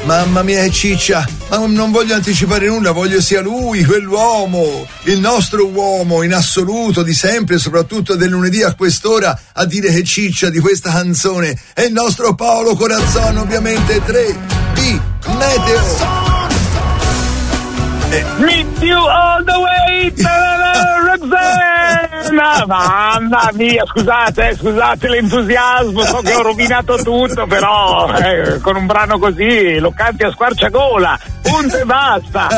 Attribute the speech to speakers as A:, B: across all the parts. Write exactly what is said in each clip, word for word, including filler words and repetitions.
A: Mamma mia, è ciccia, ma non voglio anticipare nulla, voglio sia lui, quell'uomo, il nostro uomo in assoluto, di sempre, soprattutto del lunedì a quest'ora, a dire che ciccia di questa canzone è il nostro Paolo Corazzon, ovviamente. Tre B Meteo.
B: Eh. Meet you all the way, Roxanne! Mamma mia, scusate, eh, scusate l'entusiasmo, so che ho rovinato tutto, però eh, con un brano così lo canti a squarciagola, punto e basta.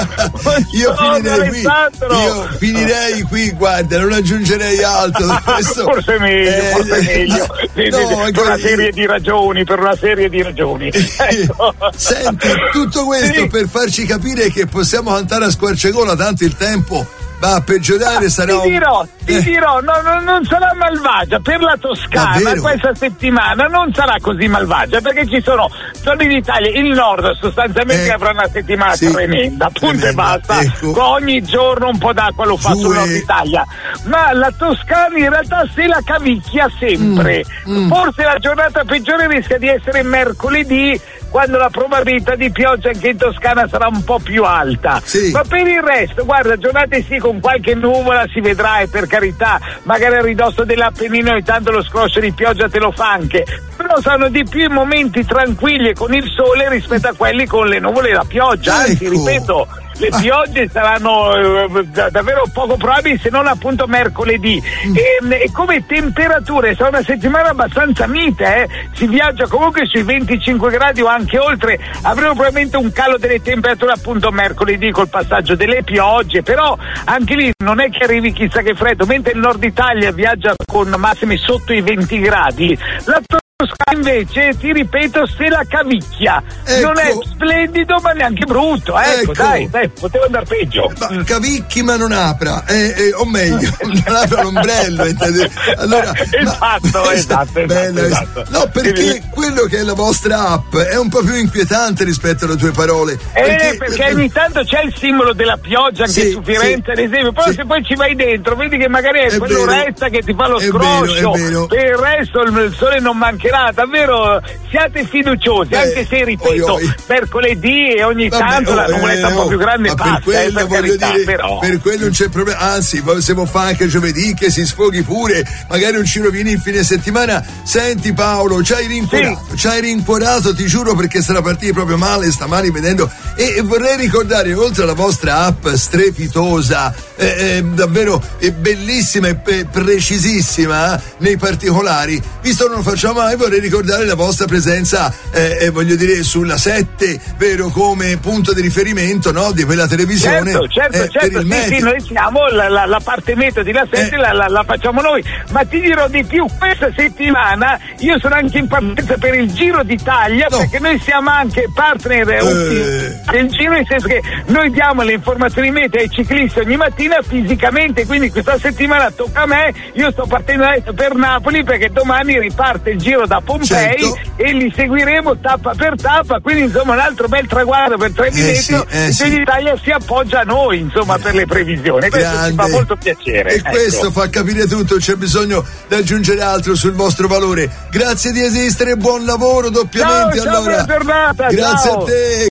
A: Io finirei qui, io finirei qui, guarda, non aggiungerei altro. Questo,
B: forse meglio, eh, forse meglio, sì, no, sì, sì, per una serie di ragioni, per una serie di ragioni. Ecco.
A: Senti, tutto questo sì. per farci capire che possiamo cantare a squarciagola, tanto il tempo va a peggiorare, ah, sarà
B: ti dirò, ti eh. dirò, no, no, non sarà malvagia per la Toscana. Davvero? Questa settimana non sarà così malvagia, perché ci sono zone d'Italia, il nord sostanzialmente eh. avrà una settimana sì. tremenda, punto e basta, ecco. Ogni giorno un po' d'acqua lo fa sul nord Italia, ma la Toscana in realtà se la cavicchia sempre. mm. Mm. Forse la giornata peggiore rischia di essere mercoledì, quando la probabilità di pioggia anche in Toscana sarà un po' più alta, sì. ma per il resto, guarda, giornate sì con qualche nuvola, si vedrà, e per carità, magari a ridosso dell'Appennino e tanto lo scroscio di pioggia te lo fa anche, però saranno di più i momenti tranquilli con il sole rispetto a quelli con le nuvole e la pioggia, anzi, ecco. ripeto, le piogge saranno eh, davvero poco probabili, se non appunto mercoledì. Mm. E, e come temperature sarà una settimana abbastanza mite, eh? Si viaggia comunque sui venticinque gradi o anche oltre. Avremo probabilmente un calo delle temperature appunto mercoledì col passaggio delle piogge, però anche lì non è che arrivi chissà che freddo, mentre il nord Italia viaggia con massimi sotto i venti gradi. La invece, ti ripeto, se la cavicchia, ecco. non è splendido ma neanche brutto, ecco, ecco. dai, dai, poteva andare peggio.
A: Ma cavicchi ma non apra, eh, eh, o meglio, non apra l'ombrello, allora,
B: esatto,
A: ma,
B: esatto,
A: bella,
B: esatto.
A: No, perché quello che è la vostra app è un po' più inquietante rispetto alle tue parole.
B: Eh, perché, perché ogni tanto c'è il simbolo della pioggia anche sì, su Firenze, sì, ad esempio, però sì. se poi ci vai dentro, vedi che magari è, è quell'oretta che ti fa lo scroscio, vero, per il resto il, il sole non mancherà. Davvero siate fiduciosi, eh, anche se ripeto oi, oi. mercoledì e ogni Vabbè, tanto oh, la nuvoletta eh, un po' più grande passa, per quello, eh, per, carità, dire, però. per quello non c'è problema, anzi se può fare anche giovedì che si sfoghi pure, magari un ci rovini in fine settimana. Senti Paolo, ci hai rincuorato, sì. ci hai rincuorato, ti giuro, perché sarà partita proprio male stamani vedendo, e, e vorrei ricordare, oltre alla vostra app strepitosa, eh, eh, davvero eh, bellissima e pe- precisissima eh, nei particolari, visto che non facciamo mai, vorrei ricordare la vostra presenza, eh, eh, voglio dire, sulla sette, vero, come punto di riferimento, no, di quella televisione. Certo, certo,
A: eh,
B: certo, sì, sì, noi siamo la, la, la parte meteo di la sette, eh. la, la, la facciamo noi, ma ti dirò di più, questa settimana io sono anche in partenza per il Giro d'Italia, no. perché noi siamo anche partner eh. del Giro, nel senso che noi diamo le informazioni meteo ai ciclisti ogni mattina fisicamente, quindi questa settimana tocca a me, io sto partendo adesso per Napoli perché domani riparte il Giro da Pompei, certo. e li seguiremo tappa per tappa, quindi insomma un altro bel traguardo per Treviso, eh sì, eh il sì. Italia si appoggia a noi insomma per le previsioni, questo ci fa molto piacere,
A: e
B: ecco.
A: questo fa capire tutto, c'è bisogno di aggiungere altro sul vostro valore. Grazie di esistere, buon lavoro doppiamente.
B: Ciao, ciao,
A: allora
B: buona giornata,
A: grazie
B: ciao.
A: a te.